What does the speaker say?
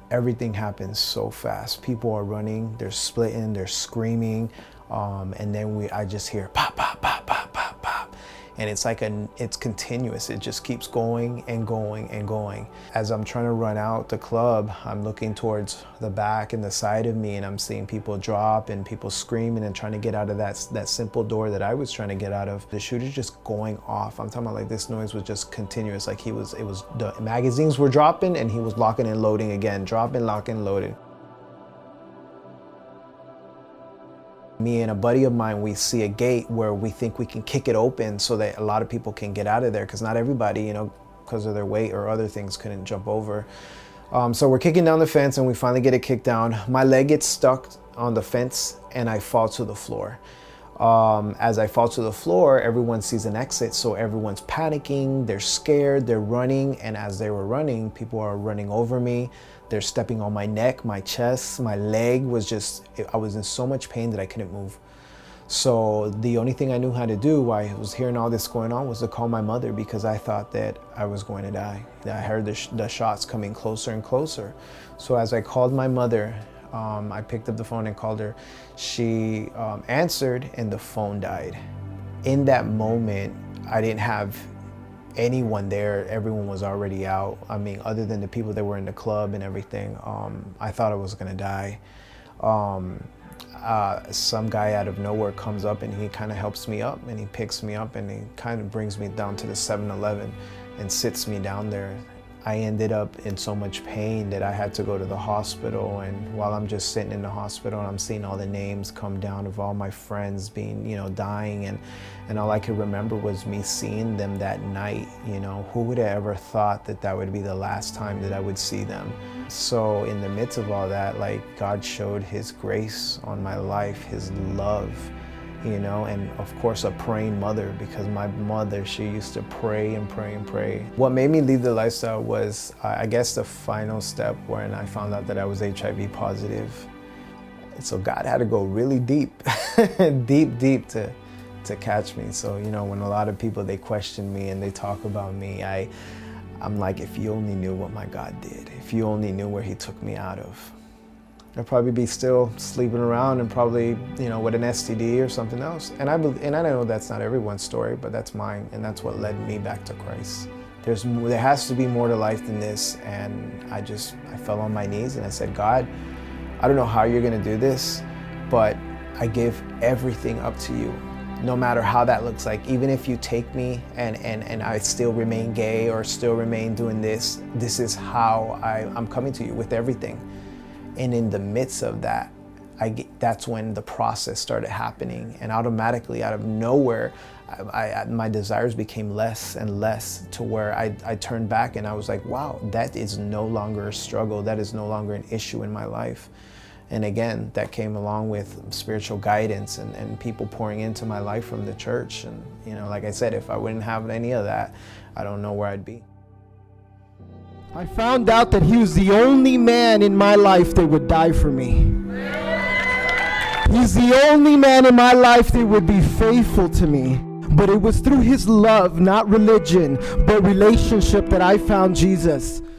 everything happens so fast. People are running, they're splitting, they're screaming, and then I just hear pop, pop, pop, pop, pop, pop. And it's like it's continuous. It just keeps going and going and going. As I'm trying to run out the club, I'm looking towards the back and the side of me, and I'm seeing people drop and people screaming and trying to get out of that simple door that I was trying to get out of. The shooter's just going off. I'm talking about like this noise was just continuous. Like the magazines were dropping and he was locking and loading again, dropping, locking, loading. Me and a buddy of mine, we see a gate where we think we can kick it open so that a lot of people can get out of there, because not everybody, you know, because of their weight or other things, couldn't jump over. So we're kicking down the fence and we finally get it kicked down. My leg gets stuck on the fence and I fall to the floor. As I fall to the floor, everyone sees an exit, so everyone's panicking, they're scared, they're running, and as they were running, people are running over me. They're stepping on my neck, my chest, my leg I was in so much pain that I couldn't move. So the only thing I knew how to do while I was hearing all this going on was to call my mother, because I thought that I was going to die. I heard the shots coming closer and closer. So as I called my mother, I picked up the phone and called her. She answered and the phone died. In that moment, I didn't have anyone there. Everyone was already out. I mean, other than the people that were in the club and everything. I thought I was gonna die. Some guy out of nowhere comes up and he kind of helps me up, and he picks me up and he kind of brings me down to the 7-Eleven and sits me down there. I ended up in so much pain that I had to go to the hospital, and while I'm just sitting in the hospital and I'm seeing all the names come down of all my friends being, you know, dying, and all I could remember was me seeing them that night. You know, who would have ever thought that that would be the last time that I would see them? So in the midst of all that, like, God showed His grace on my life, His love, you know, and of course a praying mother, because my mother, she used to pray and pray and pray. What made me leave the lifestyle was, I guess, the final step when I found out that I was HIV positive. So God had to go really deep, deep to catch me. So, you know, when a lot of people, they question me and they talk about me, I'm like, if you only knew what my God did, if you only knew where He took me out of, I'd probably be still sleeping around and probably, you know, with an STD or something else. And I know that's not everyone's story, but that's mine, and that's what led me back to Christ. There has to be more to life than this, and I fell on my knees and I said, God, I don't know how you're gonna do this, but I give everything up to you. No matter how that looks like, even if you take me and I still remain gay or still remain doing this is how I'm coming to you with everything. And in the midst of that, that's when the process started happening, and automatically, out of nowhere, my desires became less and less, to where I turned back and I was like, wow, that is no longer a struggle. That is no longer an issue in my life. And again, that came along with spiritual guidance and people pouring into my life from the church. And, you know, like I said, if I wouldn't have any of that, I don't know where I'd be. I found out that He was the only man in my life that would die for me. He's the only man in my life that would be faithful to me. But it was through His love, not religion, but relationship, that I found Jesus.